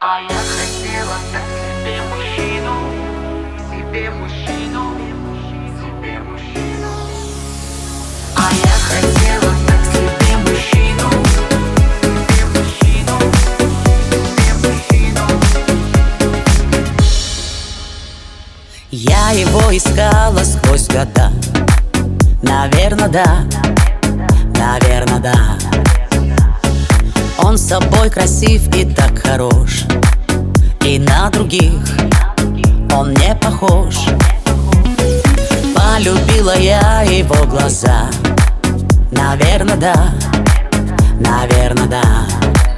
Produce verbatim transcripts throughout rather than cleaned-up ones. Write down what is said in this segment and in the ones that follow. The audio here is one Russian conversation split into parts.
А я хотела так себе мужчину, себе мужчину, себе мужчину. А я хотела так себе мужчину, себе мужчину, себе мужчину. Я его искала сквозь года. Наверно, да, наверно, да. Он собой красив и так хорош, и на других он не похож. Полюбила я его глаза. Наверно, да, наверно, да.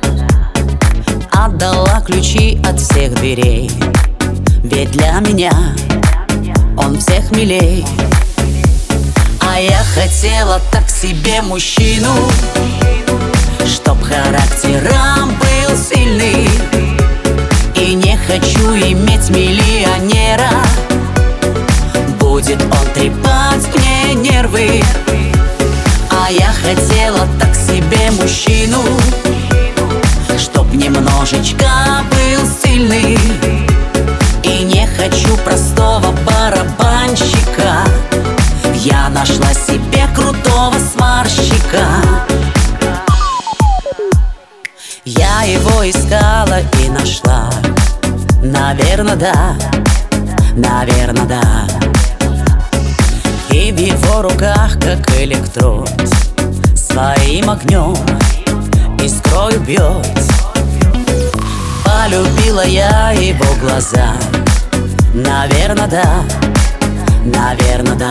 Отдала ключи от всех дверей, ведь для меня он всех милей. А я хотела так себе мужчину, чтоб характером был сильный. И не хочу иметь миллионера, будет он трепать мне нервы. А я хотела так себе мужчину, чтоб немножечко был сильный. И не хочу простого барабанщика, я нашла себе крутого сварщика. Я его искала и нашла. Наверно, да, наверно, да. И в его руках, как электрод, своим огнем искрою бьет. Полюбила я его глаза. Наверно, да, наверно, да.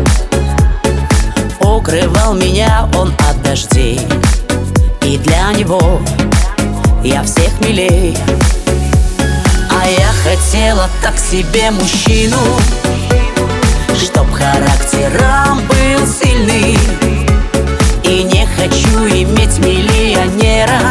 Укрывал меня он от дождей, и для него я всех милей. А я хотела так себе мужчину, чтоб характером был сильный. И не хочу иметь миллионера,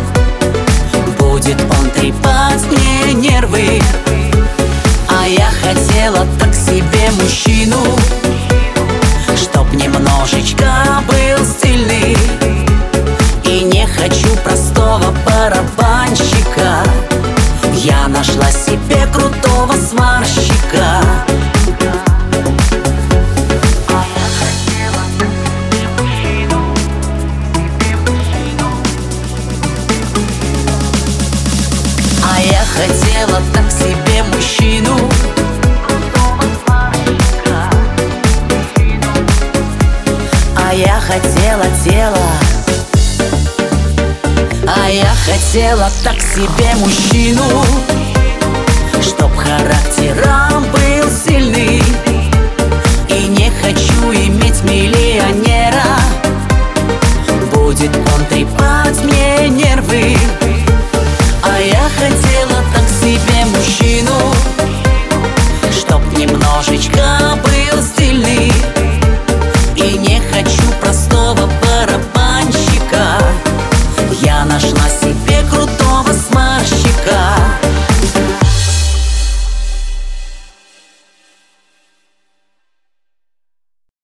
будет он трепать мне нервы. А я хотела так себе мужчину, чтоб немножечко был сильный. И не хочу простого барабанщика, я нашла себе крутого сварщика. А я хотела так себе мужчину, себе мужчину. А я хотела так себе мужчину, Крутого сварщика, мужчину. а я хотела тело. А я хотела так себе мужчину, чтоб характером был сильный. И не хочу иметь миллионера, будет он трепать мне нервы. А я хотела так себе мужчину, чтоб немножечко был стильный. И не хочу простого барабанщика, я нашла себе крутого сварщика.